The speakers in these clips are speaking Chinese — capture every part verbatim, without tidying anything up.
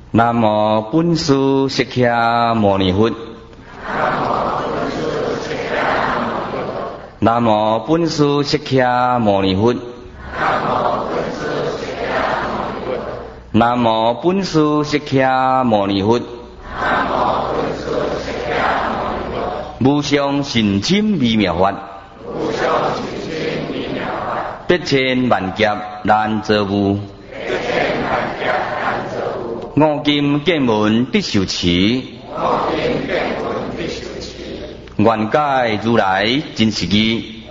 南无本师释迦牟尼佛。南无本师释迦牟尼佛。南无本师释迦牟尼佛。无上甚深微妙法，百千万劫难遭遇。五金见闻得受持，愿解如来真实义。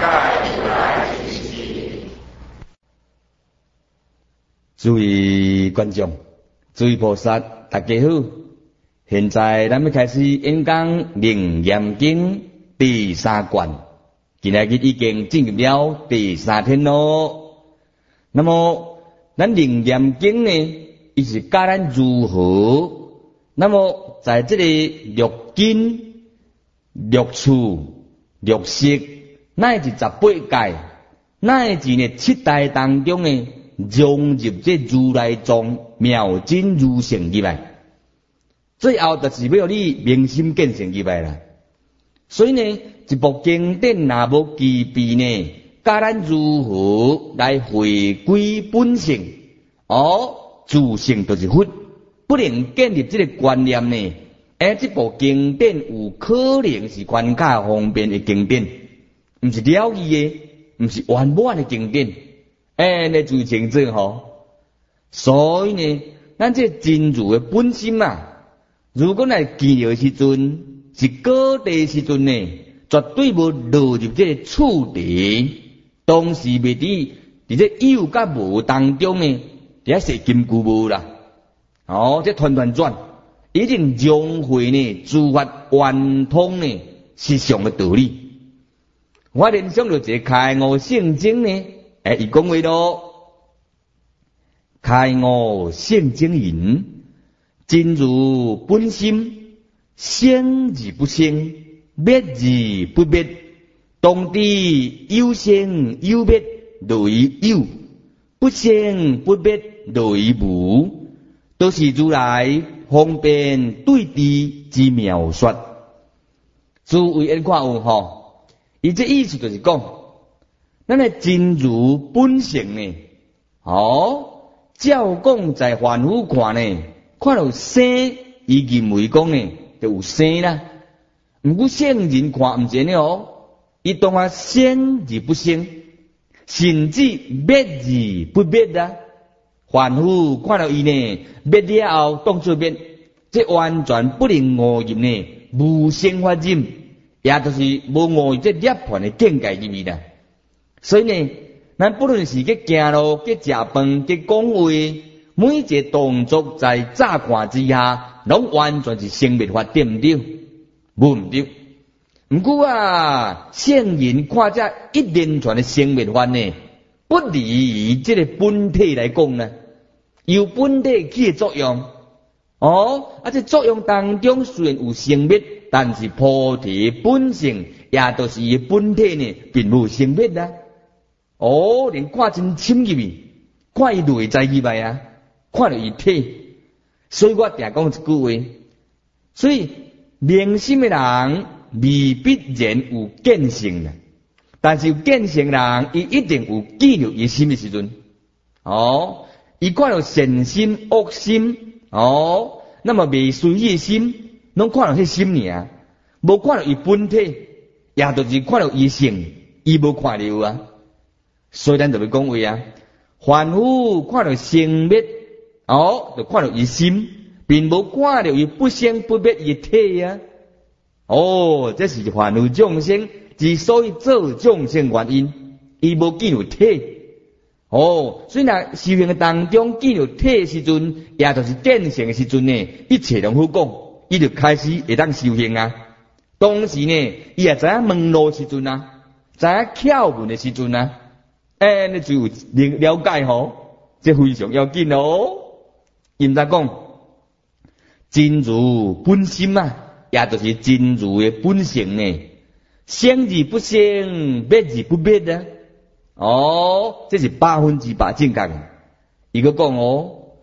诸位观众，诸位菩萨，大家好。现在咱们开始演讲《楞严经》第三卷，今日已经进入了第三天咯。那么，咱《楞严经》呢？伊是教咱如何？那么在这里六根、六处、六识，乃至十八界，乃至呢七代当中呢，融入这如来藏妙真如性入来，最后就是要你明心见性入来啦。所以呢，一部经典若无具备呢，教咱如何来回归本性哦。自性就是佛，不能建立这个观念呢。而这部经典有可能是宽较方便的经典，不是了义的，不是圆满的经典。哎，那就清楚吼。所以呢，咱这真如的本心啊，如果来记着时阵，是高地时阵呢，绝对无落入这个处地，当时未伫伫这有甲无当中呢。也是金箍无啦，哦，这团团转，一定融会呢，诸法圆通呢，是上的道理。我联想到一个开悟圣经呢，诶，伊讲话咯，开悟圣经言，真如本心，生而不生，灭而不灭，当知有生有灭，类有。不生不灭，类无，都是如来方便对治之妙说。诸位因看有吼，伊这意思就是讲，咱的真如本性呢，哦，照讲在凡夫看呢，看到生，伊认为讲呢，就有生啦。毋过圣人看毋是呢哦，伊当啊生而不生。甚至灭而不灭啊！凡夫看到伊呢，灭了后当作灭，这完全不能误入呢无生法忍，也就是无误入这涅槃的境界入面啦。所以呢，咱不论是去行路、去食饭、去讲话，每一个动作在乍看之下，拢完全是生灭法，对唔对？无唔对。毋过啊，圣人看这一连串的生灭法呢，不离这个本体来讲呢，有本体起的作用。哦，啊，这作用当中虽然有生灭，但是菩提本性也都是伊本体呢，并无生灭啊。哦，连看真深入去，看伊内在入来啊，看到伊体。所以我定讲一句话，所以明心的人。未必然有见性啦，但是有见性人，伊一定有记录伊心的时阵。哦，伊看到善心、恶心，哦，那么未随意的心，拢看到迄心尔，无看到伊本体，也就是看到伊性，伊无看到啊。所以咱就要讲话啊，凡夫看到生灭，哦，就看到伊心，并无看到伊不生不灭伊体啊。哦，这是凡夫众生之所以做众生原因，伊无见到体。哦，所以若修行的当中见到体的时阵，也就是见性的时阵呢，一切拢好讲，伊就开始会当修行啊。当时呢，伊也知影问路时阵啊，知影窍门的时阵啊，哎，你就有了解吼，这非常要紧哦。因在讲真如本心啊。也就是真如的本性呢，生而不生，灭而不灭啊！哦，这是百分之百正确的。伊个讲哦，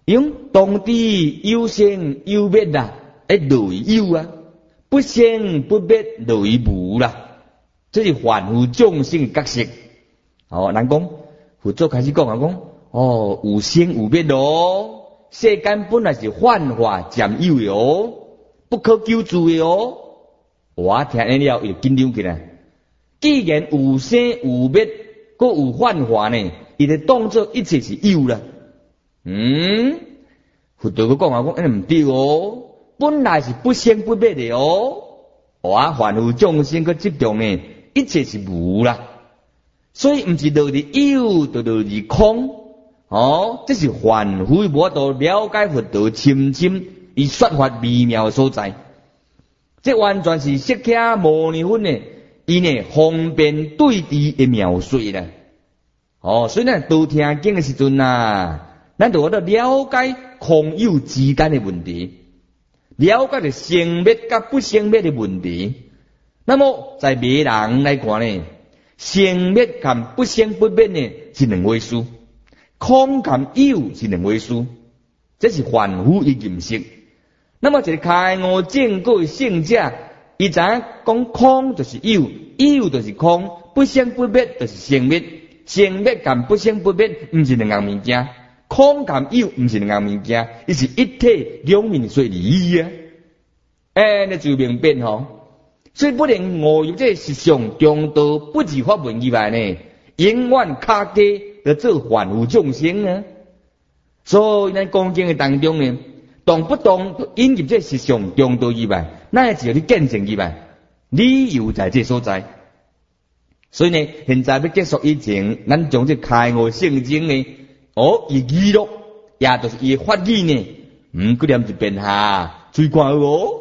因当地有生有灭啦，诶，类有啊，不生不灭类无啦，这是凡夫众生的角色。哦，人讲佛祖开始讲啊，讲哦，有生有灭咯，世间本来是幻化渐有的哦，不可救助的哦。我听完了又紧张起来。既然有生有灭，搁有幻化呢，伊就当作一切是有啦。嗯，佛陀佮讲啊，讲诶唔对哦，本来是不生不灭的哦。我凡夫众生佮执着呢，一切是无啦。所以唔是落伫有，就落伫空。哦，这是凡夫无度了解佛陀深深伊说法微妙所在。这完全是释迦牟尼佛呢，伊呢方便对治的描述啦。哦，所以呢，多听经的时阵啊，咱就有得了解空有之间的问题，了解着生灭甲不生灭的问题。那么在别人来看呢，生灭跟不生不灭呢是两回事，空跟有是两回事，这是凡夫的认识。那么一个开悟正果的圣者，伊知影讲空就是有，有就是空，不生不灭就是生灭，生灭跟不生不灭毋是两样物件，空跟有毋是两样物件，伊是一体两面说理啊。哎，那就明白吼。所以不能误入这实相中道不二法门以外呢，永远卡低来做凡夫众生啊。所以咱讲经的当中呢，动不动引入这实相中道以外，那只有你见证以外，理由在这所在。所以呢，现在要结束以前，咱将这开悟圣经呢，哦，伊记录，也就是伊法语呢，唔过念一遍下，最看哦。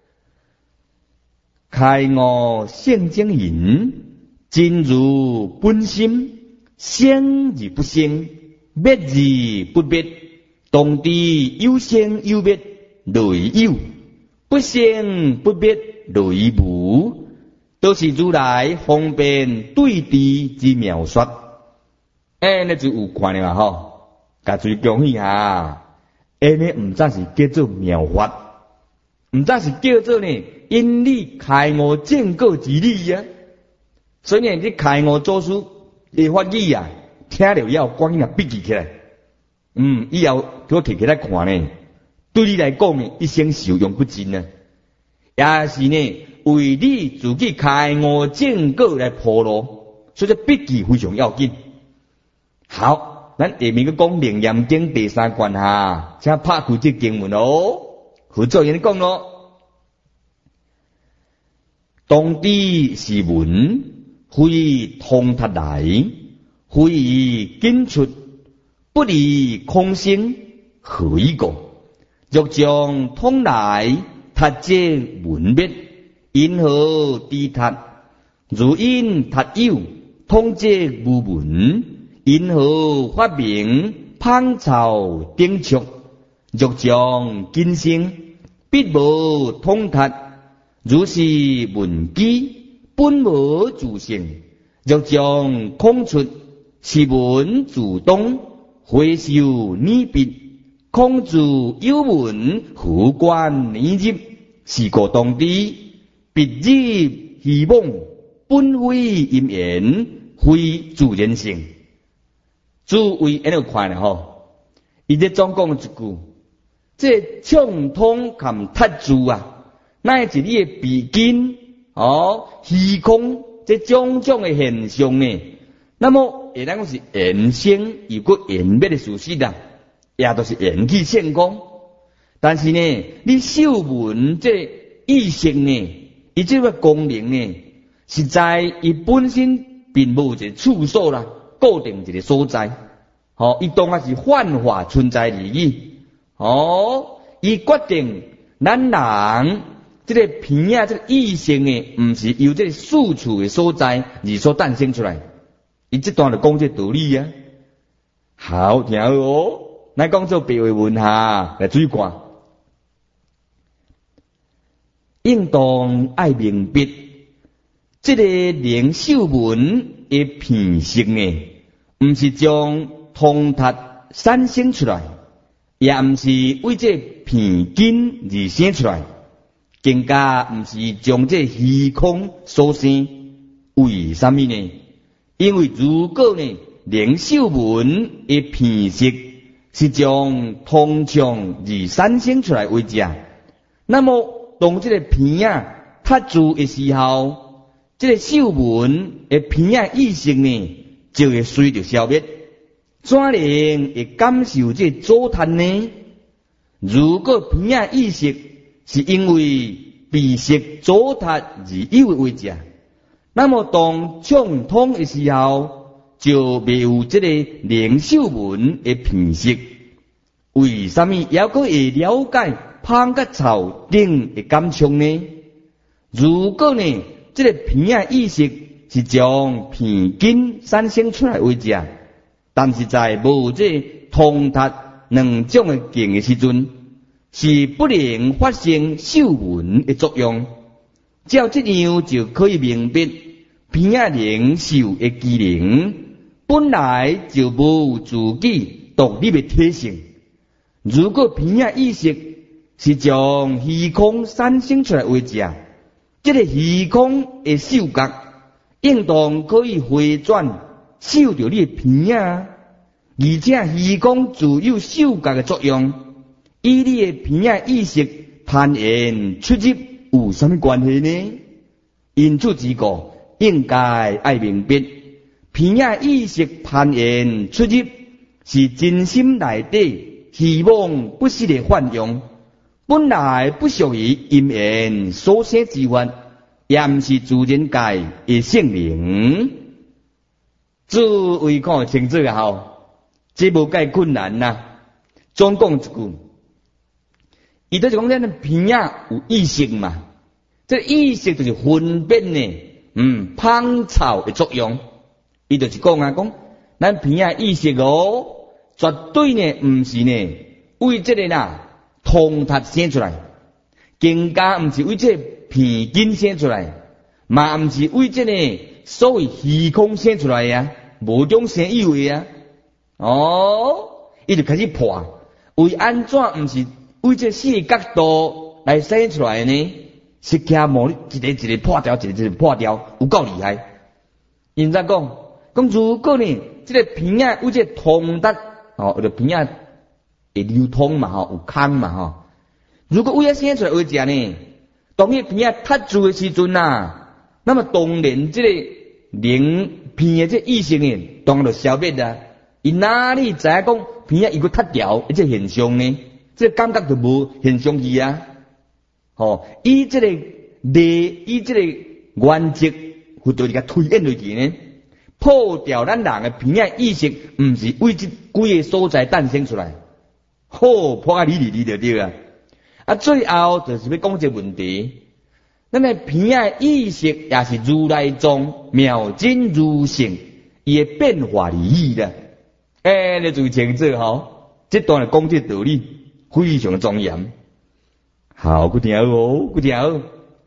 开悟圣经云：真如本心，生而不生，灭而不灭，当地有生有灭，类有；不生不灭，类无。都是如来方便对治之描述。哎，那就有看了吼，甲注意讲一下，哎，呢唔再是叫做妙法，唔再是叫做呢。因理开悟正果之理啊，所以呢，你开悟做书的法语啊，听了以后赶紧啊笔记起来。嗯，以后我摕起来看呢，对你来讲呢，一生受用不尽啊。也是呢，为你自己开悟正果来铺路，所以这笔记非常要紧。好，咱下面个讲《楞严经》第三卷哈，请拍开这经文哦。佛祖跟你讲咯。当地是文，非通达来，非经出，不离空性，何以故？若将通来，达借文灭，因何地达？如因达有，通借无文，因何发明芳草顶触？若将金星，必无通达。如是文机本无自性，若将空出，是文自动，回修泥必，空自有文，何关泥入？是故当地，必入希望，本非因缘，非自然性。诸位喺度看啦吼，伊这总讲一句，这畅通含特字啊。那是你的毕竟哦，虚空这种种的现象呢，那么也当讲是缘生有个缘灭的事实啦，也都是缘起现空。但是呢，你修文这意识呢，伊这个功能呢，实在伊本身并无一个处所啦，固定一个所在。哦，伊当然是幻化存在而已。哦，伊决定咱人。这个片啊，这个意识呢，唔是由这个数处的所在而所诞生出来。伊这段就讲这道理啊。好，听好哦。咱讲做白话文哈，来注意看。应当爱明白，这个灵秀文的片性呢，唔是将通达产生出来， 也毋是为这片根而生出来，更加毋是将这虚空所生。为什么呢？因为如果呢，灵秀文的片色是将通畅而产生出来为者，那么当这个片啊塌住的时候，这个秀文的片啊意识呢就会随着消灭。怎能会感受这糟蹋呢？如果片啊意识是因为被色糟蹋而有为者，那么当畅通的时候，就没有这个灵秀文的片色。为什么也可以了解芳甲草顶的感触呢？如果呢，这个片啊意识是将片根产生出来为者，但是在无这通达两种的境的时阵，是不能发生秀文的作用。照这样就可以明白，片啊灵秀的机能本来就无自己独立的体性。如果片啊意识是将虚空产生出来为者，这个虚空的嗅觉应当可以回转嗅到你的片啊，而且虚空自有嗅觉的作用，与你的片啊意识攀缘出入有什么关系呢？因此之故，应该爱明白，片啊意识攀缘出入是真心内底希望不失的幻用，本来不属于因缘所生之法，也毋是自然界的性灵。诸位看清楚啊吼，这无介困难呐、啊。总讲一句，伊都是讲咱的片啊有意识嘛，这意识就是分辨呢，嗯，芳草的作用。伊就是讲啊，讲咱片啊意识哦。绝对呢，毋是呢为这个啦通达生出来，更加毋是为这片根生出来，嘛毋是为这个所谓虚空生出来呀、啊，无种生有的啊。哦，伊就开始破，为安怎毋是为这四个角度来生出来呢？释迦牟尼一个一个破掉，一个一个破掉，有够厉害。因怎讲？讲如果呢，这个片啊为这通达。哦，就片啊会流通嘛，吼，有空嘛，吼。如果为了生出来为者呢，当迄片啊塌住的时阵呐，那么当然这个灵片的这意识呢，当然就消灭啦。伊哪里知影讲片啊伊个塌掉，这现象呢？这个感觉就无现象去啊。哦，以这个理，以这个原则，或者甲推演落去呢？破掉咱人的片啊意识，毋是为这几个所在诞生出来，好破啊理理理就对啊。啊，最后就是要讲一个问题，咱的片啊意识也是如来藏妙真如性，伊的变化而已啦。哎，你注意清楚吼，这段来讲这道理非常的庄严。好，佮听哦，佮听哦，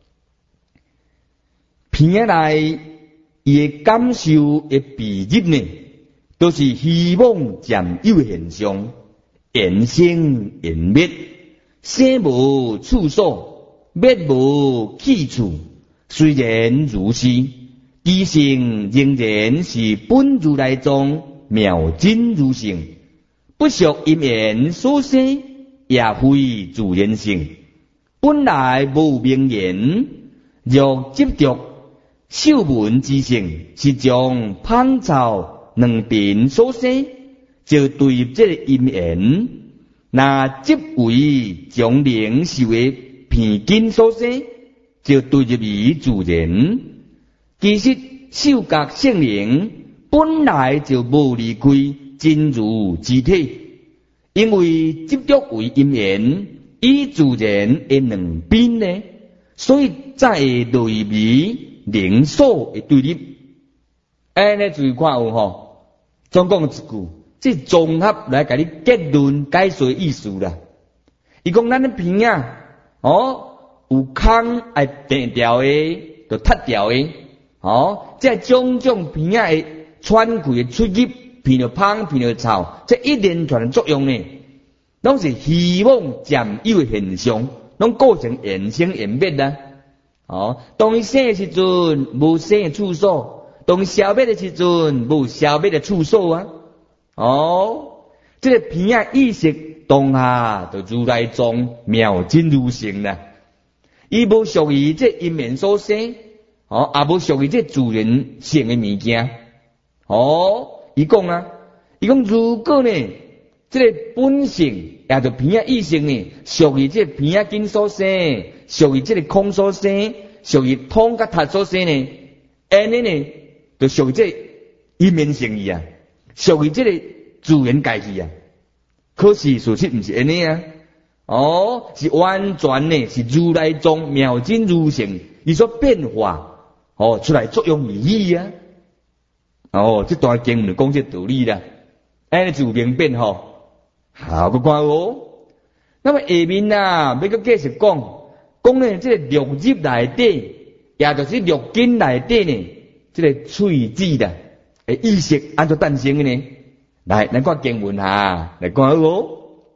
片啊内。伊的感受的比入呢，都是希望占有的现象，缘生缘灭，生无处所，灭无去处。虽然如是，其性仍然是本如来藏妙真如性，不属因缘所生，也非自然性，本来无名言，若执着。秀文之性是将芳草两边所生，就对这个因缘，那即为将灵秀的片根所生，就对入于自然。其实秀觉性灵本来就无离开真如之体，因为执着为因缘，以自然的两边呢，所以才会落于。灵所的对立，哎，你注意看有吼，总讲一句，这综合来给你结论解说意思啦。伊讲咱的片啊，哦，有空爱变掉的，就塌掉的，哦，这种种片啊的穿开的出入，片着芳，片着草，这一连串的作用呢， 拢是希望占有的现象，拢构成缘生缘灭啦。哦，当伊生的时阵无生的处所，当伊消灭的时阵无消灭的处所啊。哦，这个片仔意识当下就如来藏妙真如性啦。伊无属于这因缘所生，哦，也无属于这自然性的物件。哦，伊讲啊，伊讲如果呢，这个本性也就片仔意识呢，属于这片仔根所生，属于这个空所生，属于通甲塔所生呢，安尼呢，就属于这因缘性义啊，属于这个自然界去啊。可是事实毋是安尼啊。哦，是完全呢，是如来藏妙真如性，伊所变化，哦，出来作用而已啊。哦，这段经文讲这道理啦，安尼就明变吼。好，个看哦。那么下面啊，要个继续讲，讲呢，这个六入内底，也就是六根内底呢，这个喙子的诶意识安怎诞生的呢？来，咱看经文哈，来看哦。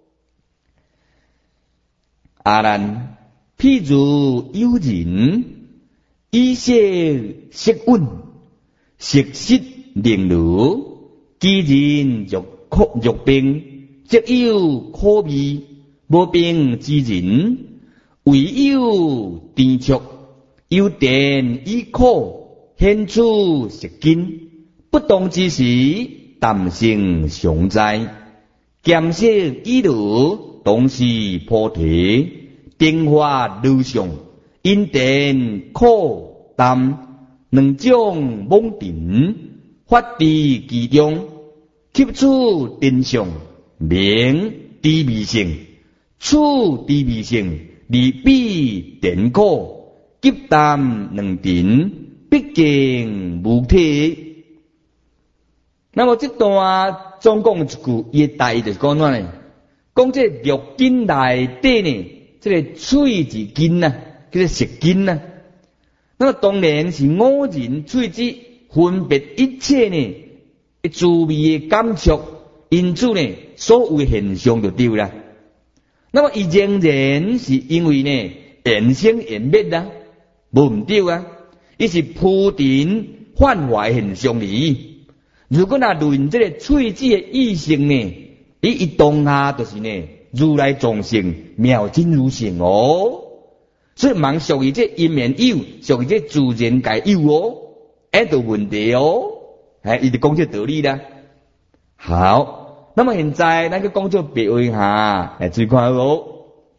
阿难，譬如有人以色色稳，色色灵如，其人若苦若病，则有苦味；无病之人，唯有甜触。有甜以苦，显出色根。不动之时，淡性常在。见色以如，当是菩提。定化如上，因甜苦淡两种妄定，发伫其中，吸取定相，名地味性，处地味性，离彼甜苦，吸淡两定，毕竟无体。那么这段总共一句，伊的大意就是讲哪呢？讲这六根内底呢？这个喙子根呐，叫做色根呐。那么当然是五人喙子分别一切呢，滋味的感触，因此呢，所有现象就对啦。那么伊仍然是因为呢，缘生缘灭啦，无唔对啊。伊是铺陈幻化现象哩。如果那论这个喙子的意性呢，伊一当下就是呢。如来藏性妙真如性哦，所以忙属于这因缘有，属于这自然界有哦，哎，都问题哦，哎，伊就讲这道理啦。好，那么现在咱去讲做别位哈，来注看哦。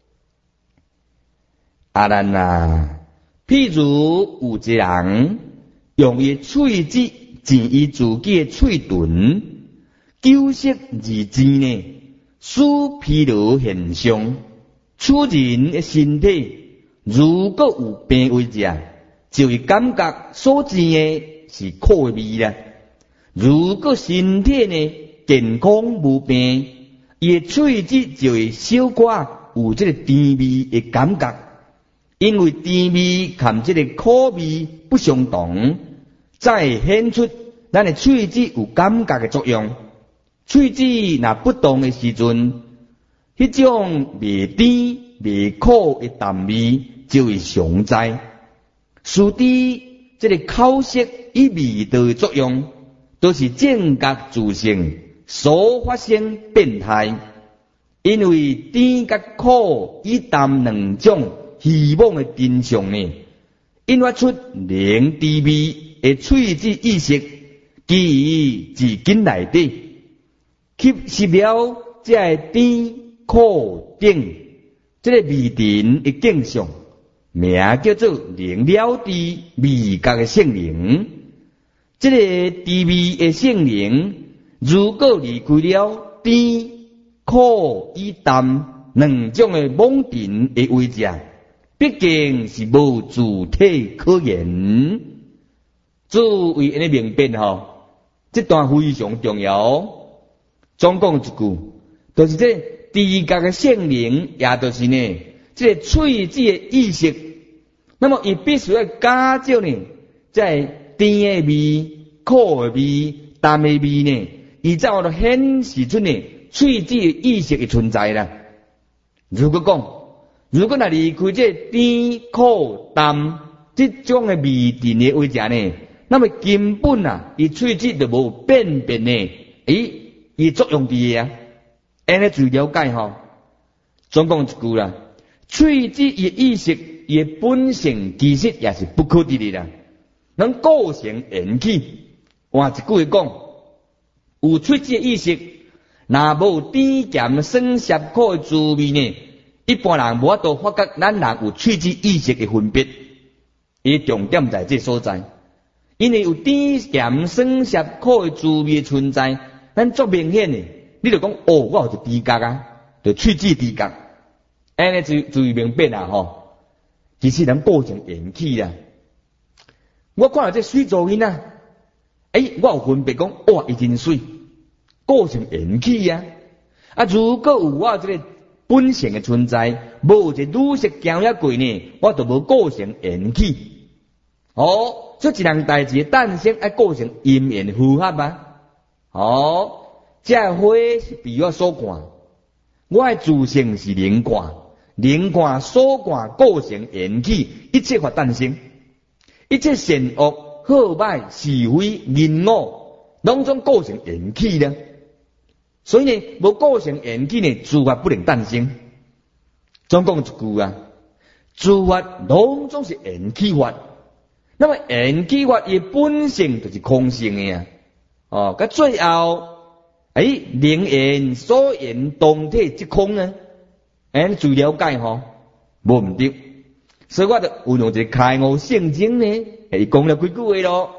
阿难啊，譬如有一个人用伊喙子剪伊自己的喙唇，九色二字呢？使疲劳现象，此人的身体如果有病为者，就会感觉所见的是苦的味啦。如果身体呢健康无病，伊的喙子就会小可有这个甜味的感觉，因为甜味和这个苦味不相同，才会显出咱的喙子有感觉的作用。喙子若不动的时阵，迄种未甜未苦的淡味就会常在。殊知这个口色与味道的作用，都是正觉自性所发生变态。因为甜甲苦与淡两种希望的真相呢，引发出灵滋味的喙子意识，基于自根内底。吸吸了这个甜苦等这个味甜的景象，名叫做灵了知味觉的圣灵。这个知味的圣灵，如果离开了甜苦与淡两种的妄定的位置，毕竟是无自体可言。诸位安尼明辨吼，这段非常重要。总共一句，就是这知觉的圣灵，也就是呢，这个喙子的意识。那么，伊必须要加少呢，在甜的味、苦的味、淡的味呢，伊才会显示出呢喙齿意识的存在啦。如果讲，如果若离开这甜苦淡这种的味甜的位置呢，那么根本啊，伊喙齿就无变变呢，诶，伊作用伫个啊，安尼就了解吼。总讲一句啦，喙齿伊意识伊本性其实也是不可得的啦，能构成缘起。换一句话讲，有喙齿的意识，若无甜咸酸涩苦的滋味呢，一般人无法度发觉咱人有喙齿意识的分别。伊重点在这所在，因为有甜咸酸涩苦的滋味存在，咱足明显的，你就讲哦，我有一知觉啊，就喙齿知觉，安尼就就明白啦吼。其实能构成缘起啦。我看到这水做囡仔，诶，我有分别讲，哇，伊真水，构成缘起啊。啊，如果有我这个本性的存在，无一个女色交遐过呢，我就无构成缘起。哦，所以一项代志诞生爱构成因缘符合啊。哦，这花是被我所看，我的自性是灵看，灵看所看构成缘起，一切法诞生，一切善恶好歹是非人我，拢总构成缘起呢。所以呢，无构成缘起呢，诸法不能诞生。总讲一句啊，诸法拢总是缘起法。那么缘起法伊本性就是空性的啊。哦，甲最后，诶，灵言所言动体即空呢，安最了解吼，无毋对。所以我就运用一个开悟圣经呢，伊讲了几句话咯。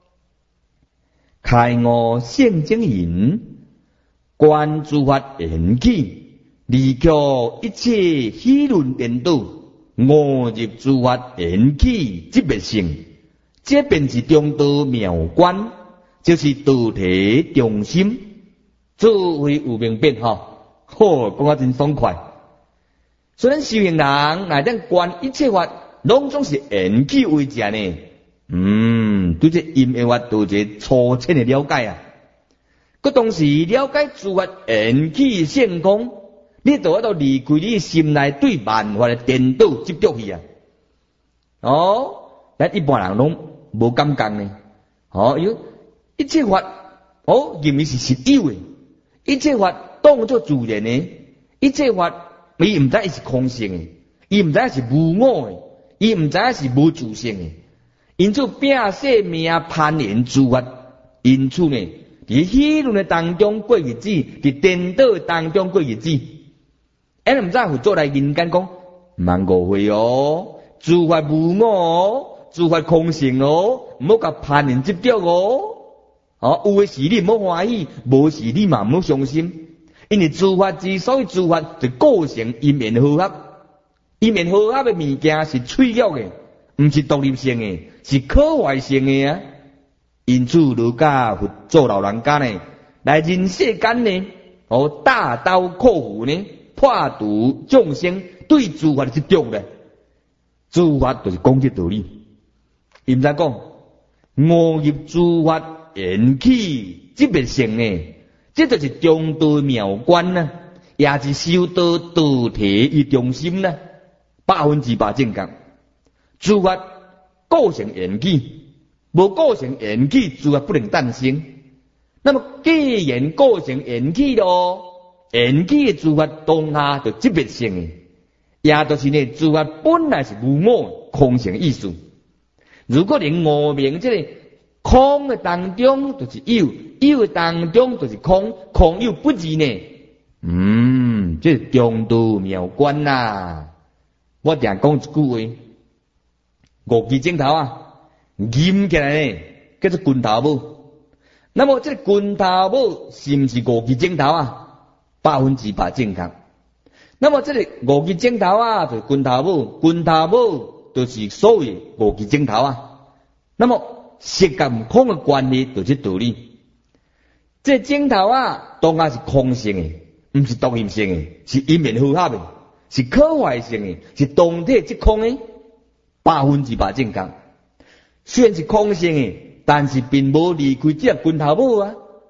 开悟圣经言，观诸法缘起，离却一切虚论颠倒，误入诸法缘起即灭性。这便是中道妙观，就是道体中心，诸位有明白吼？好，讲啊真爽快。所以咱修行人乃咱观一切法，拢总是缘起为正呢。嗯，对这因缘法都一个粗浅的了解啊。佮同时了解诸法缘起性空，你就要到离开你心内对万法的颠倒执着去啊。哦，咱一般人拢无感觉呢，哦，有一切法，哦，认为是实有的，一切法当作自然的，一切法伊毋知伊是空性的，伊毋知是无我的，伊毋知是无自性的，因此拼性命攀缘诸法，因此呢，伫虚论的当中过日子，伫颠倒当中过日子，俺毋知会做来人间讲，万误会哦，诸法无我哦。诸法空性哦，唔好甲攀缘执着哦。哦，有诶是你唔好欢喜，无是你嘛唔好伤心。因为诸法之所以诸法，就构成因缘和合。因缘和合诶物件是脆弱诶，唔是独立性诶，是可坏性诶啊。因此，儒家佛做老人家呢，来人世间呢，哦，大刀阔斧呢，破除众生对诸法的执着咧。诸法就是讲这道理。伊毋知讲，误入诸法缘起即灭性呢，这就是中道妙观呐，也是修道道体与中心呐，百分之百正确。诸法构成缘起，无构成缘起，诸法不能诞生。那么既然构成缘起咯，缘起的诸法当下就即灭性的，也就是呢，诸法本来是无我空性意思。如果能悟明这个空的当中就是有，有的当中就是空，空有不二呢。嗯，这是中道妙观呐、啊。我定讲一句话，五支镜头啊，nghiêm起来呢，叫做拳头母。那么这个拳头母是不是五支镜头啊？百分之百正确。那么这个五支镜头啊，就是拳头母，拳头母。就是所谓无记镜头啊，那么色甲毋空的关系就是道理。这镜头啊，当然是空性的，毋是独立性的，是因缘和合的，是可坏性的，是动体即空的，百分之百正确。虽然是空性的，但是并无离开这个拳头母啊。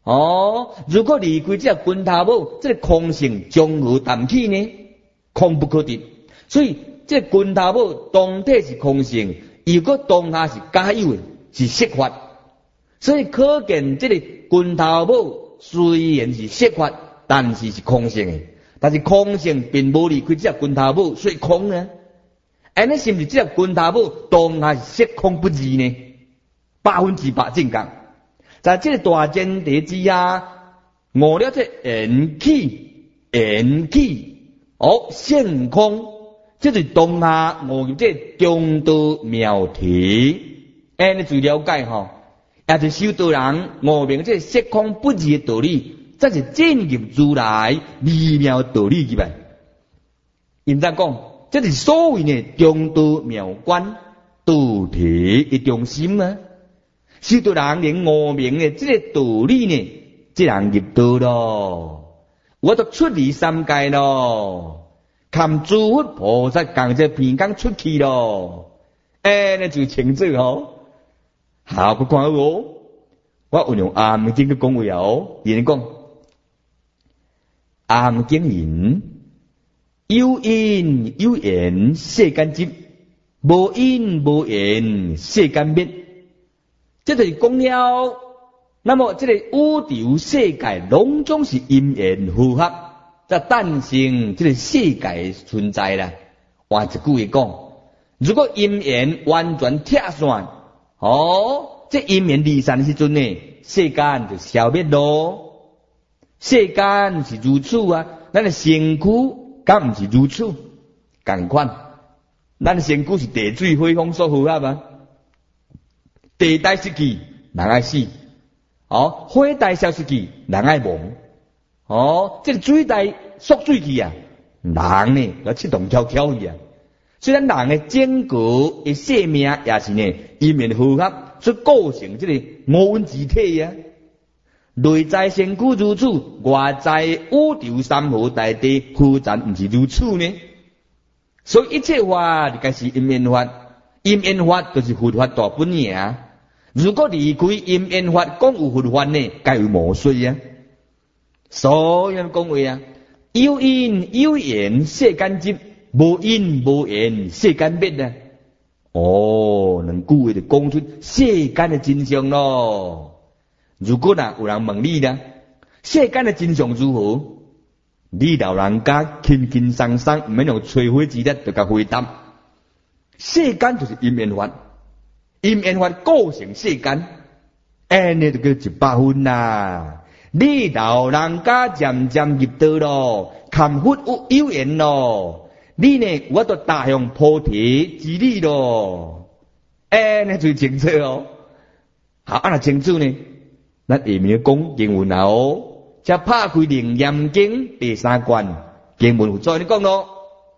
哦，如果离开这拳头母，这个空性从何谈起呢？空不可得。所以这拳头母当体是空性，如果当下是假有的，是色法。所以可见这个拳头母虽然是色法，但是是空性的。但是空性并无离开这拳头母，所以空呢？安尼是不是这拳头母当下是色空不二呢？百分之百正确。在这个大前提之下，悟了这缘起，缘起哦，性空，这是当下悟入这中道妙体。安尼最了解吼，也是修道人悟明这色空不二的道理，这是进入如来微妙道理入来。因则讲，这是所谓的中道妙观道体的中心啊。修道人能悟明的这个道理呢，这人入道咯，我都出离三界咯，看诸佛菩萨讲这片讲出去咯，哎，那就清楚哦。好，不看哦，我运用阿弥经去讲话哦，人讲阿弥经言，有因有缘世间集，无因无缘世间灭。这就是讲了，那么这个宇宙世界拢总是因缘符合，才诞生这个世界存在啦。换一句话讲，如果因缘完全拆散，哦，这因缘离散的时阵呢，世间就消灭咯。世间是如此啊，咱的身躯敢唔是如此？同款，咱的身躯是地水火风所符合啊。地大失去，人爱死；哦，火大消失去，人爱亡；哦，这个水大缩水去啊，人呢要七动跳跳去啊。虽然人的整个的生命也是呢，因缘符合，所构成这个五蕴之体啊。内在身躯如此，外在宇宙三河大地忽然唔是如此呢？所以一切法皆是因缘法，因缘法就是佛法大本营。如果离开因缘法，讲有佛法呢，该有无水啊！所以讲话啊，有因有缘世间集，无因无缘世间灭啊！哦，两句话就讲出世间的真相咯。如果呐有人问你啦，世间的真相如何？你老人家轻轻松松，唔免用吹灰之力就甲回答。世间就是因缘法。因缘法构成世间，安尼就叫一百分啦。你老人家渐渐入道咯，看佛有有缘咯，你呢我都大向菩提之理咯，安尼最清楚哦。好，啊那清楚呢，咱下面讲经文啊哦，才拍开《楞严经》第三卷，经文再你讲咯，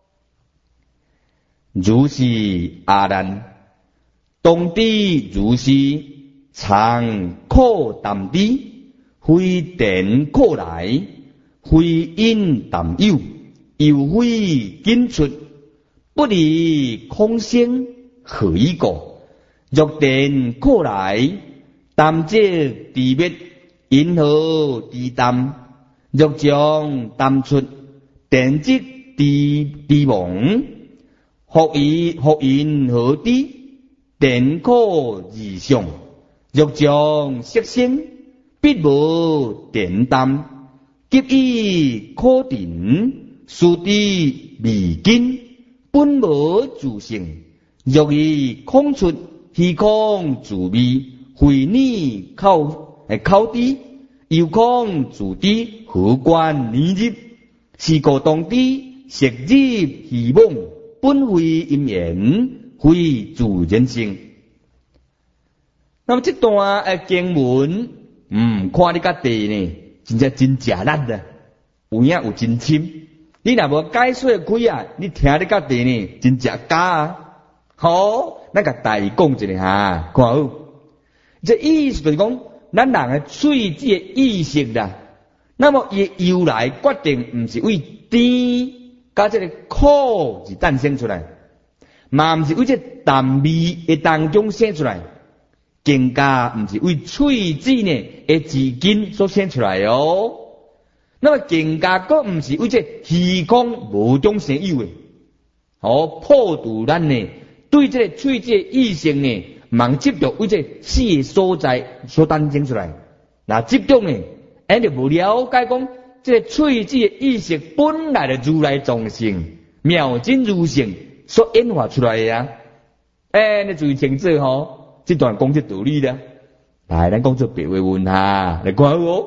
如是阿难。当知如是，常可淡知，非电可来，非因淡有，又非紧出，不离空性，何以故？若电可来，淡即地灭，因何地淡？若将淡出，电即地地亡，何以何因何知？电可而上，若将色身，必无电淡；急以可定，殊知未尽，本无自性。若以空出，虚空自味，非你口诶口知，有空自知，何关你入？是故当知，色入虚妄，本非因缘。非自然性。那么这段诶经文，嗯，看你家地呢，真正真假力啊，有影有真深。你若无解说开啊，你听你家地呢，真假假啊。好，咱甲大意讲一下哈，看好。这意思就是讲，咱人诶喙子诶意识啦，那么伊由来决定，毋是为甜甲这个苦是诞生出来。嘛毋是为这淡味的当中生出来， 更加毋是为喙子呢的字根所显出来哦。那么更加佫毋是为这虚空无中生有的，哦，破除咱呢对这个喙子的意识呢，茫执着为这四个所在所诞生出来。那执着呢，咱就无了解讲，这个喙子的意识本来就如来藏性、妙真如性所演化出来的啊。哎，你注意清楚吼，这段讲这道理啦。来，咱讲做别话问下，来看哦。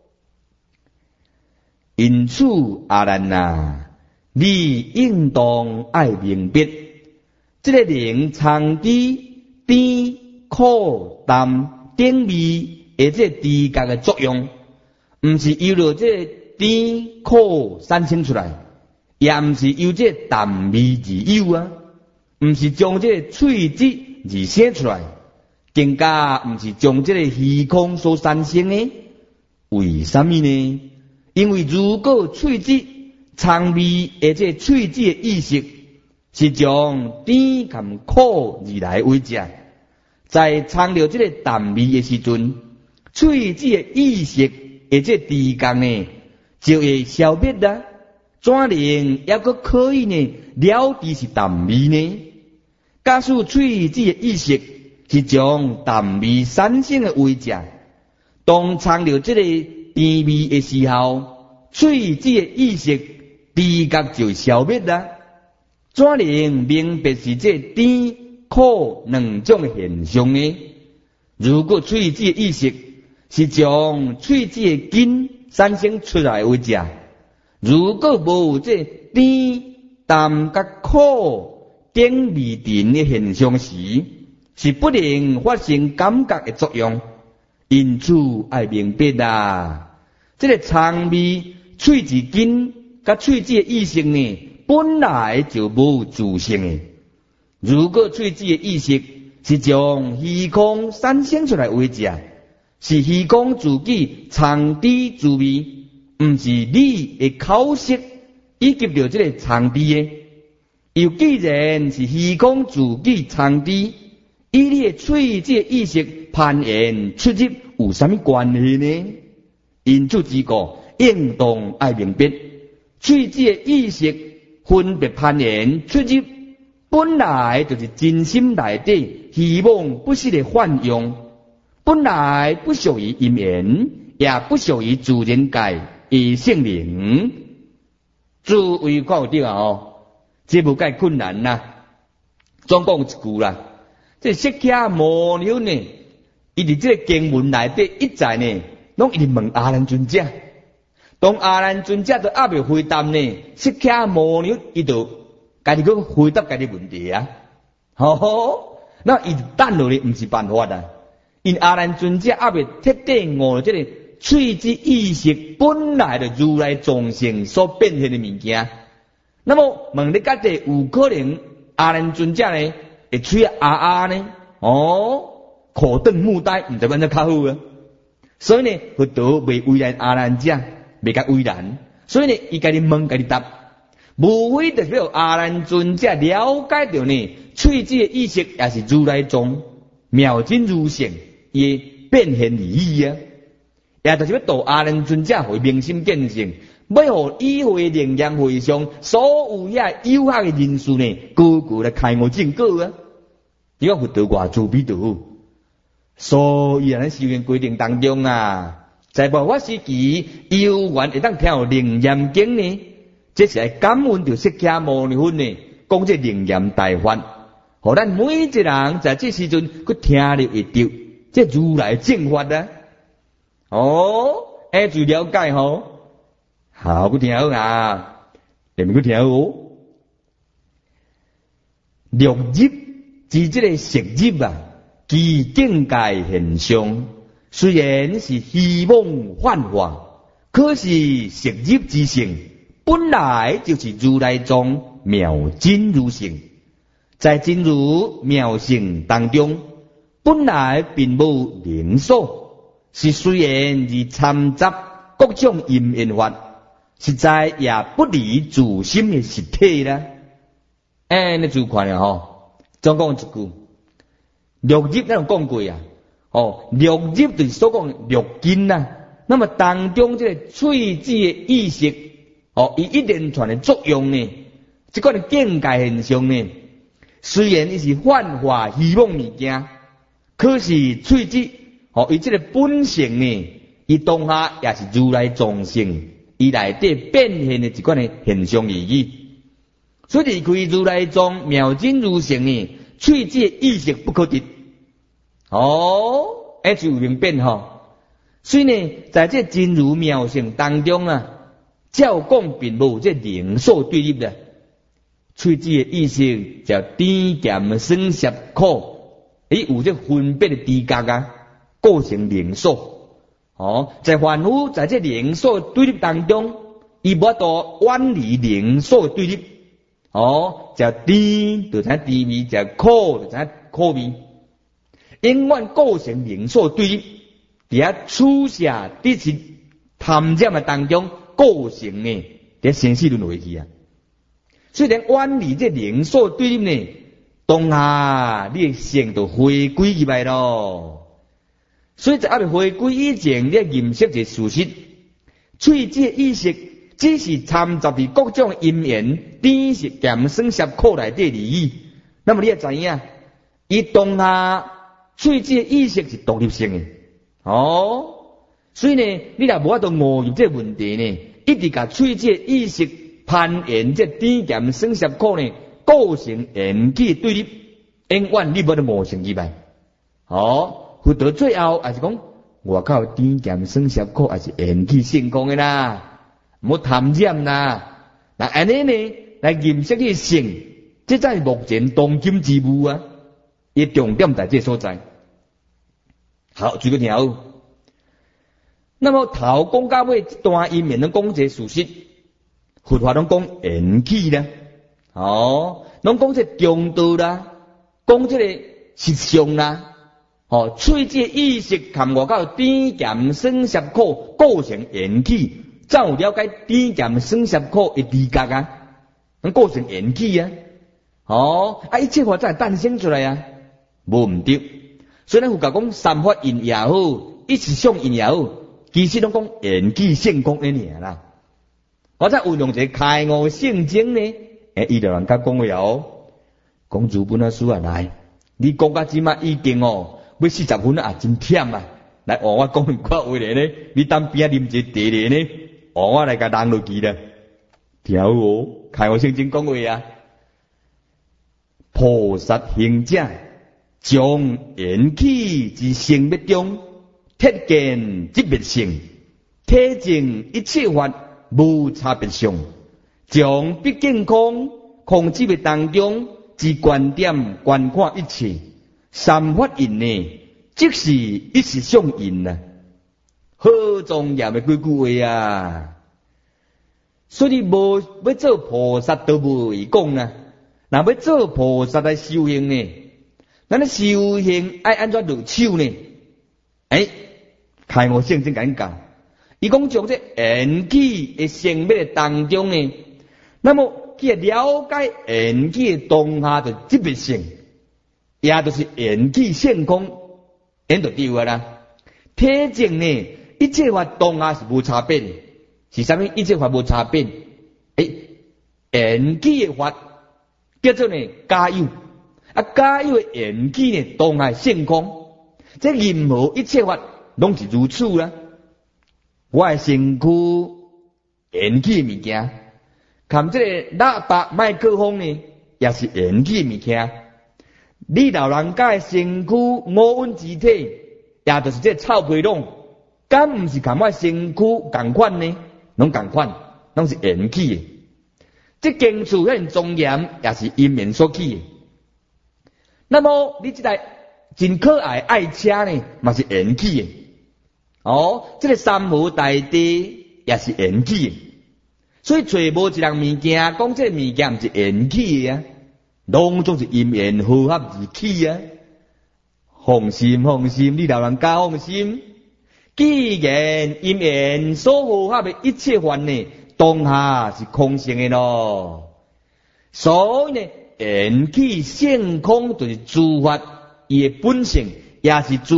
因此阿难啊，你应当爱明白，这个能藏知甜苦淡等味的这知觉的作用，唔是由了这甜苦产生出来，也唔是由这淡味而有啊，唔是将这喙子而生出来，更加唔是将这个虚空所产生的。为什么呢？因为如果喙子藏味的这喙子的意识是将甜含苦而来为食，在尝了这个淡味的时阵，喙子的意识的这知觉呢就会消灭啦。怎能也阁可以呢了知是淡味呢？假使喙子的意识是将淡味产生的为食，当尝了这个甜味的时候，喙子的意识知觉就消灭啦。怎能明白是这甜苦两种的现象呢？如果喙子的意识是将喙子的根产生出来为食，如果无这甜淡甲苦等味甜的现象时，是不能发生感觉的作用。因此爱明白啦，这个尝味喙子根甲喙子的意识呢，本来就无自性的。如果喙子的意识是将虚空产生出来为食，是虚空自己尝知滋味，毋是你的口识以及着这个尝知的。又既然是虚空自己尝知，以你的喙子的意识攀缘出入有啥物关系呢？因此之故，应当爱明白，喙子的意识分别攀缘出入，本来就是真心内底希望不息的幻用，本来不属于因缘，也不属于自然界的性灵。诸位看有对啊哦，这无介困难呐。总讲一句啦，这释迦牟尼呢，伊伫这个经文内底一再呢，拢一直问阿难尊者。当阿难尊者都还未回答呢，释迦牟尼伊就家己去回答家己问题啊。吼、哦，那伊等落去毋是办法啊。因阿难尊者还未彻底悟这个喙子意识本来的如来藏性所变现的物件。那么问你家己有可能阿难尊者呢会喙啊啊呢？哦，口瞪目呆，毋知安怎较好啊。所以呢，佛陀未为难阿难者，未甲为难。所以呢，伊家己问家己答，无非就是要阿难尊者了解到呢，喙子的意识也是如来藏妙真如性伊变现而已啊。也就是要导阿难尊者会明心见性，要互议会灵验会上所有遐有效的人士呢，个个来开悟正果啊！你讲佛陀偌慈悲度，所以啊，咱修行规定当中啊，在末法时期有缘会当听有灵验经呢，这是来感恩着释迦牟尼佛呢，讲这灵验大法，互咱每一个人在这时阵去听了会着，这如来正法啊！哦，哎，就了解吼，好，去听好啊，你们去听好哦。六入即这个食入啊，其境界现象，虽然是虚妄幻化，可是食入之性本来就是如来藏妙真如性，在真如妙性当中，本来并无灵所。是虽然是参杂各种因缘法，实在也不离自心的实体啦。哎，你注看了吼，总讲一句，六入咱有讲过啊， 哦，六入就是所讲六根呐、啊。那么当中这个喙子的意识，哦，伊一连串的作用呢，这个的境界现象呢，虽然伊是幻化希望物件，可是喙子，哦，伊这个本性呢，伊当下也是如来藏性，伊内底变现的一款的现象而已。所以离开如来藏妙真如性呢，喙子的意识不可得。哦，哎，就有明变吼。所以呢，在这真如妙性当中啊，照讲并无这零数对立的。喙子的意识叫甜咸酸涩苦，伊有这分别的知觉啊，构成零数。哦，在凡夫在这零数对立当中，伊无法度远离零数对立。哦，叫甜就才甜味，叫苦就才苦味，永远构成零数对立。伫遐取舍伫是贪染的当中构成呢，伫生死轮回去啊。虽然远离这零数对立呢，当下你的性就回归去来咯。所以在还未回归以前，你要认识一个事实，喙子的意识只是参杂伫各种因缘、甜食、咸酸涩苦内底而已。那么你要知影，伊当下喙子的意识是独立性的。哦，所以呢，你若无法度误入这问题呢，一直甲喙子的意识攀缘这甜咸酸涩苦呢，构成缘起对立，永远你无得误成入来。哦，佛到最后也是讲，外口甜咸酸涩苦也是缘起性空的啦，莫贪染啦。那安尼呢，来认识你性，这才是目前当今之务啊，伊重点在这所在。好，注意听好。那么头讲到尾这段因缘，拢讲一个事实，佛法拢讲缘起啦，哦，拢讲这中道啦，讲这个实相啦，哦，喙子意识含外口甜咸酸涩苦构成缘起，才有了解甜咸酸涩苦的知觉啊，能构成缘起啊，哦，啊，一切法才诞生出来啊，无毋对。所以咱佛教讲三法印也好，一时相印也好，其实拢讲缘起性空的尔啦。我再运用一个开悟的圣经呢，诶，伊就人家讲话哦，讲如本啊书啊来，你讲到即马已经哦，要四十分啊，真忝啊！来，换我讲一块话咧呢，你当边啉一茶咧呢，换我来甲人落去啦。听好哦，开悟圣经讲话啊，菩萨行者。将缘起之性灭中，铁见即灭性，体证一切法无差别相，将毕竟空空即灭当中之观点观看一切，三法印呢，即是一时相印啊，好庄严的几句话啊！所以无要做菩萨都无会讲啊，若要做菩萨来修行呢？咱咧修行爱安怎入手呢？诶、欸，开悟圣经讲讲，伊讲从这缘起的性灭当中呢，那么去了解缘起的当下的即别性，也就是缘起性空，因就对啊啦。体证呢，一切法当下是无差别的，是啥物？一切法无差别。诶、欸，缘起的法叫做呢假有。啊，假有的缘起呢，当下性空，这任何一切法拢是如此啦。我的身躯缘起的物件，含这个喇叭麦克风呢，也是缘起的物件。你老人家的身躯五蕴之体，也就是这臭皮囊，敢毋是含我身躯共款呢？拢共款，拢是缘起的。这经处很庄严，也是因缘所起的。那么你这台真可爱爱车呢，嘛是缘起的。哦，这个三无大地也是缘起的。所以找无一样物件，讲这个物件毋是缘起的啊，拢总是因缘合合而起啊。放心放心，你老人家放心。既然因缘所合合的一切法呢，当下是空性的咯。所以呢，缘起性空就是诸法，伊的本性也是诸法，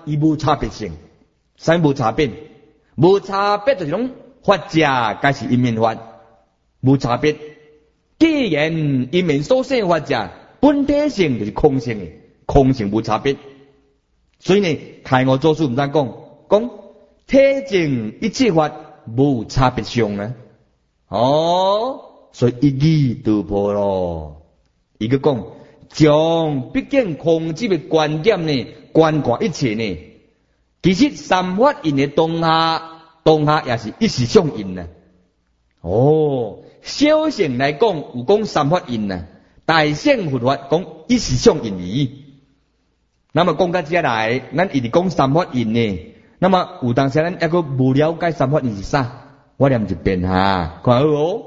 伊无差别性，啥无差别？无差别就是讲法者皆是因缘法，无差别。既然因缘所生法者本体性就是空性的，空性无差别。所以呢，开悟祖师毋知讲，讲体证一切法无差别相啊。哦，所以一语道破咯。伊个讲，将毕竟空即个观点呢，观看一切呢，其实三法印的当下，当下也是一时相应啊。哦，小乘来讲有讲三法印啊，大乘佛法讲一时相应而已。那么讲到这来，咱一直讲三法印呢，那么有当时咱抑个无了解三法印是啥，我念一遍哈，看好哦。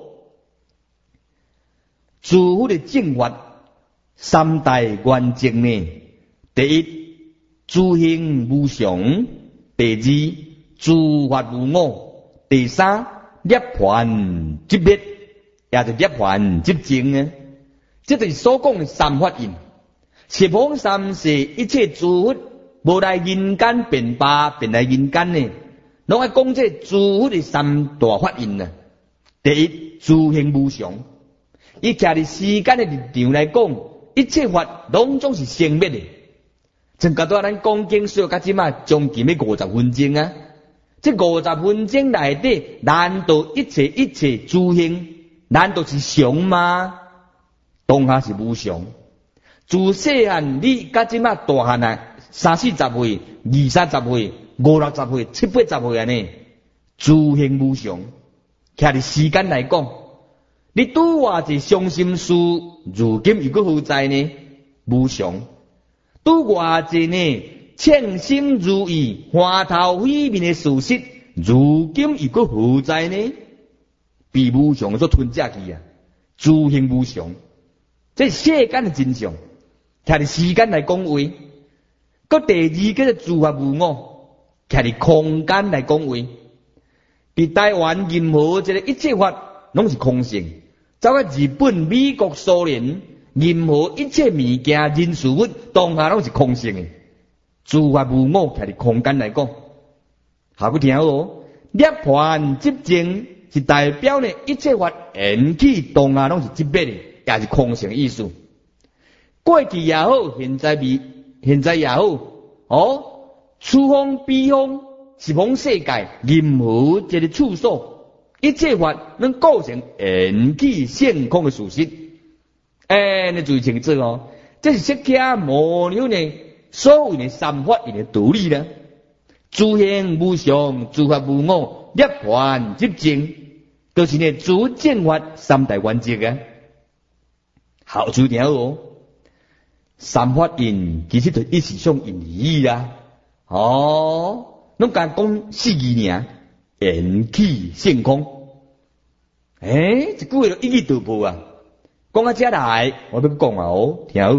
诸佛的正法三大原则呢，第一，诸行无常；第二，诸法无我；第三，涅槃即灭，也就涅槃即净啊。这就是所讲的三法印。十方三世一切诸佛无来人间变化，变来人间呢，拢爱讲这诸佛的三大法印啊。第一，诸行无常。伊徛伫时间的立场来讲，一切法拢总是生灭的。像甲多咱讲经说到即马将近要五十分钟啊，这五十分钟内底，难道一切一切诸行，难道是常吗？当下是无常。自细汉你甲即马大汉啊，三四十岁、二三十岁、五六十岁、七八十岁安尼，诸行无常。徛伫时间来讲，你拄偌一伤心事，如今又搁何在呢？无常。拄偌一呢，称心如意、花头飞面的事实，如今又搁何在呢？被无常所吞下去啊！诸行无常，这是世间的真相。徛伫时间来讲话，搁第二个诸法无我，徛伫空间来讲话。伫台湾任何这个一切法拢是空性。走到日本、美国、苏联，任何一切物件、人事物，当下拢是空性的。诸法无我，徛伫空间来讲，下擱听好哦。涅槃即净是代表呢一切法缘起，当下拢是即灭的，也是空性的意思。过去也好，现在未，现在也好，哦，此方彼方，十方世界，任何一个处所。一切法能构成缘起现空的事实，哎，你注意清楚哦。这是释迦牟尼呢所谓的三法印的道理啦。诸行无常，诸法无我，涅槃即净，就是呢诸正法三大原则啊。好，注意好哦。三法印其实就一时相应而已啦。哦，侬敢讲四字尔？缘起现空，诶，这句话就一语道破啊！讲到这来，我要讲啊哦，听好。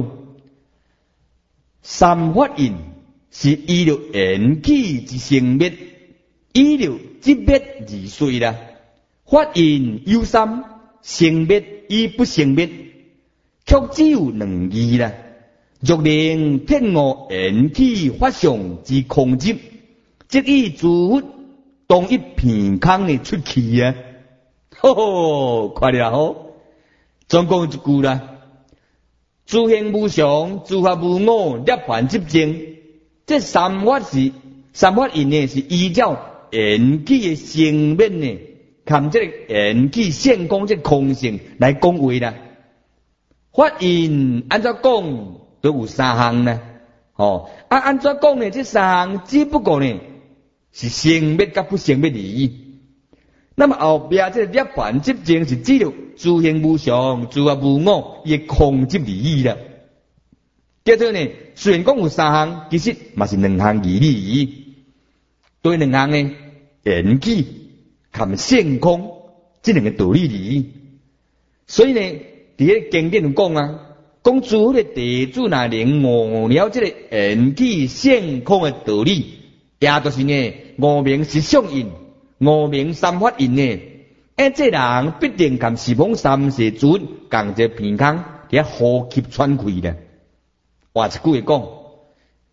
三法印是依着缘起之生灭，依着即灭而随啦。法印有三，生灭与不生灭，却只有两义啦。若能遍悟缘起法相之空寂，即以诸佛当一片空的出去啊！吼吼，快点吼！总共一句啦：诸行无常，诸法无我，涅槃即净。这三法是三法印呢，是依照缘起的生灭呢，看这个缘起现空这空性来讲话啦。法印按照讲都有三项呢，哦，啊按照讲呢，这三项只不过呢。是生灭甲不生灭而已。那么后边这个涅槃即净是指着诸行无常，诸法无我，伊空寂而已啦。叫做呢，虽然讲有三项，其实嘛是两项而已。对两项呢，缘起含现空这两个道理而已。所以呢，伫个经典讲啊，讲诸佛的弟子若能悟了这个缘起现空的道理。也就是呢，无明实相印，无明三法印呢。哎，这人必定跟十方三世尊共一片空，伫呼吸喘气的。话一句话讲，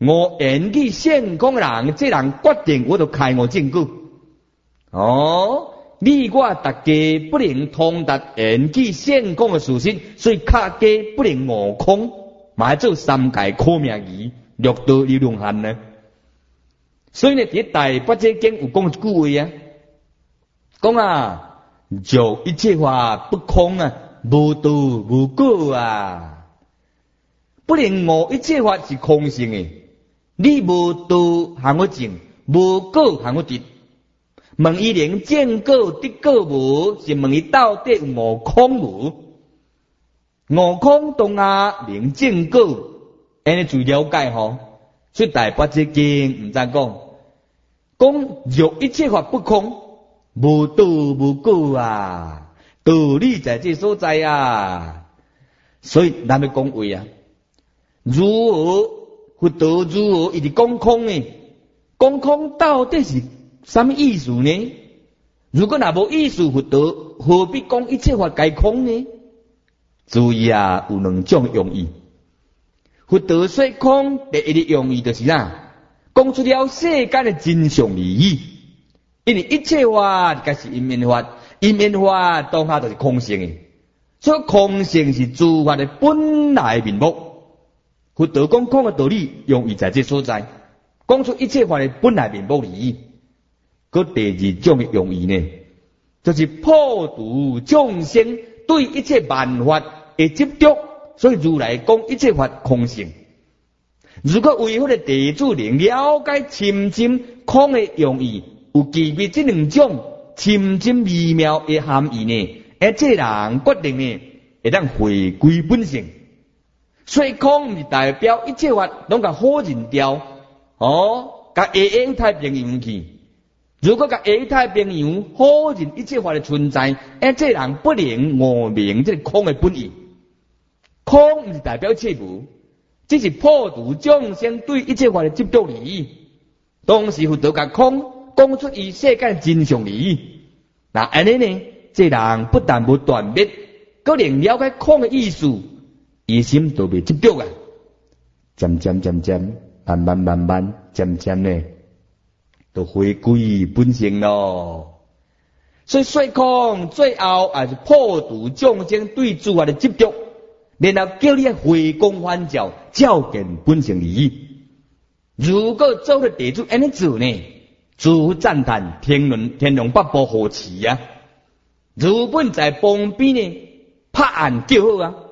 我演技现空人，这人决定我就开我证据。哦，你我大家不能通达演技现空的事实，所以客家不能悟空，嘛做三界苦命鱼，略到流量汉呢。所以呢，伫大八节经有讲一句话啊，讲啊，就一切法不空啊，无道无果啊，不能悟一切法是空性的。你无道行我证，无果行我得。问伊连见果得果无，是问伊到底有悟空无？悟空当下连见果，安尼就了解吼。所以大八节经毋知讲，讲若一切法不空，无道无果啊，道理在这所在啊。所以咱要讲话啊，如何佛道如何一直讲空呢？讲空到底是什么意思呢？如果若无意思，佛道何必讲一切法皆空呢？注意啊，有两种用意。佛道说空，第一个用意就是啥？讲出了世间的真相利益。因为一切法皆是因缘法，因缘法当下就是空性的，所以空性是诸法的本来面目。佛道讲空的道理，用意在这所在，讲出一切法的本来面目利益。个第二种的用意呢，就是破除众生对一切万法的执着，所以如来讲一切法空性。如果为迄个地主能了解深深空的用意，有具备这两种深深微妙的含义呢，而这人决定呢，会当回归本性。所以空是代表一切法拢甲好认掉，哦，甲下下太平洋去。如果甲下太平洋好认一切法的存在，而这人不能悟明这个空的本意。空是代表一切无，只是破除众生对一切法的执着利益。当时佛道甲空讲出伊世间真相利益。那安尼呢，这人不但无断灭，更能了解空的意思，伊心都袂执着啊。渐渐渐渐，慢慢慢慢，渐渐呢，都回归本性咯。所以说空最后也是破除众生对诸法的执着。然后叫你回光返照，照见本性利益。如果做了地主安尼做呢，诸佛赞叹天龙天龙八部护持啊。如本在旁边呢，拍案叫好啊。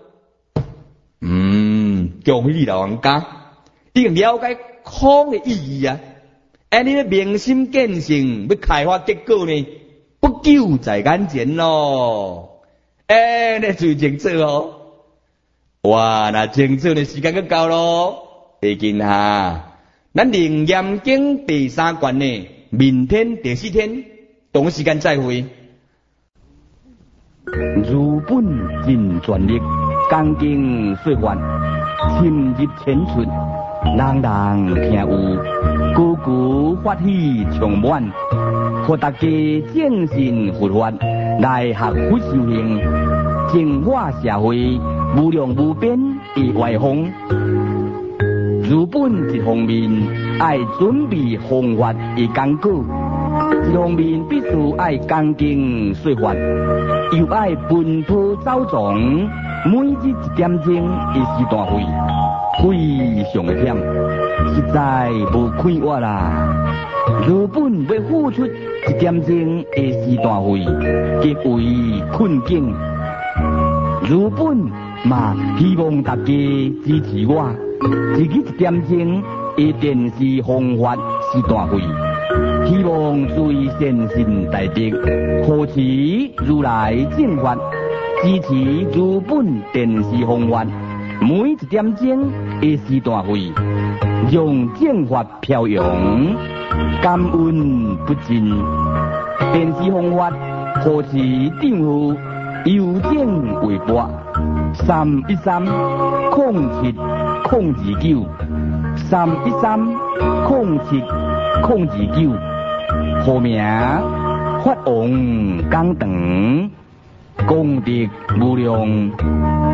嗯，恭喜你老人家，已经了解空的意义啊。安尼明心见性，要开发结果呢，不久在眼前咯。哎，你最清楚哦。哇，那清楚的时间就到咯，会见哈。咱楞严经第三卷呢，明天第四天同时间再会。如本尽全力，刚经说法，深入浅出，人人听有，句句法喜充满，互大家正信佛法，来学佛修行，净化社会。无量无边的外风，如本一方面爱准备方法的讲稿，一方面必须爱讲经说法，又爱奔波走藏，每日一点钟的时段费，非常的忝，实在无快活啦。如本要付出一点钟的时段费，极为困境。如本嘛，希望大家支持我，一日一点钟的电视方法时段费，希望最善心大德，护持如来正法，支持如本电视方法，每一点钟的时段费，让正法飘扬，感恩不尽。电视方法护持政府。邮件微博三一三空七空二九三一三空七空二九，户名法王讲堂，功德无量。